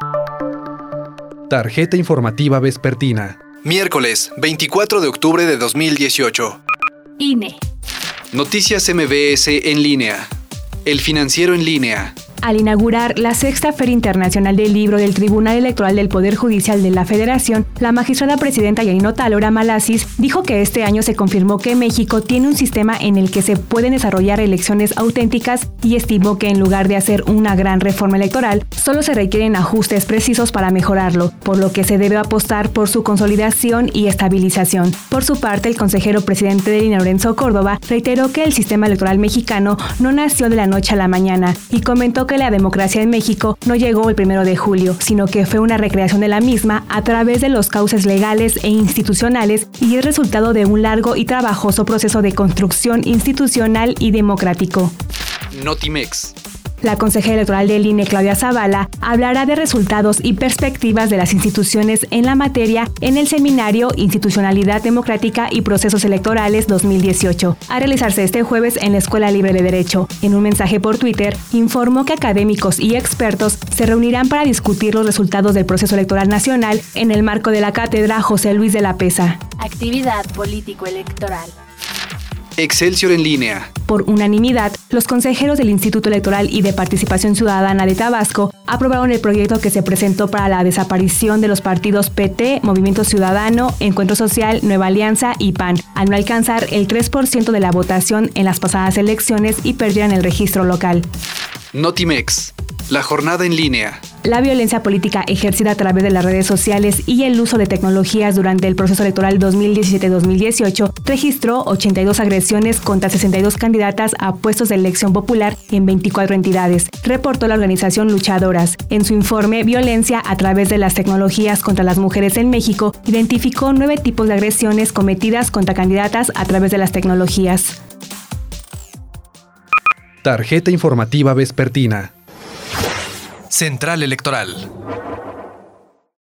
Tarjeta informativa vespertina. Miércoles, 24 de octubre de 2018. INE. Noticias MBS en línea. El Financiero en línea. Al inaugurar la Sexta Feria Internacional del Libro del Tribunal Electoral del Poder Judicial de la Federación, la magistrada presidenta Yaninota Lora Malasis dijo que este año se confirmó que México tiene un sistema en el que se pueden desarrollar elecciones auténticas y estimó que en lugar de hacer una gran reforma electoral, solo se requieren ajustes precisos para mejorarlo, por lo que se debe apostar por su consolidación y estabilización. Por su parte, el consejero presidente del INE, Lorenzo Córdoba, reiteró que el sistema electoral mexicano no nació de la noche a la mañana y comentó que la democracia en México no llegó el 1 de julio, sino que fue una recreación de la misma a través de los cauces legales e institucionales y es resultado de un largo y trabajoso proceso de construcción institucional y democrático. Notimex. La consejera electoral del INE, Claudia Zavala, hablará de resultados y perspectivas de las instituciones en la materia en el seminario Institucionalidad Democrática y Procesos Electorales 2018, a realizarse este jueves en la Escuela Libre de Derecho. En un mensaje por Twitter, informó que académicos y expertos se reunirán para discutir los resultados del proceso electoral nacional en el marco de la cátedra José Luis de la Pesa. Actividad político-electoral. Excelsior en línea. Por unanimidad, los consejeros del Instituto Electoral y de Participación Ciudadana de Tabasco aprobaron el proyecto que se presentó para la desaparición de los partidos PT, Movimiento Ciudadano, Encuentro Social, Nueva Alianza y PAN, al no alcanzar el 3% de la votación en las pasadas elecciones y perdieran el registro local. Notimex. La jornada en línea. La violencia política ejercida a través de las redes sociales y el uso de tecnologías durante el proceso electoral 2017-2018 registró 82 agresiones contra 62 candidatas a puestos de elección popular en 24 entidades, reportó la organización Luchadoras. En su informe Violencia a través de las tecnologías contra las mujeres en México, identificó 9 tipos de agresiones cometidas contra candidatas a través de las tecnologías. Tarjeta informativa vespertina. Central Electoral.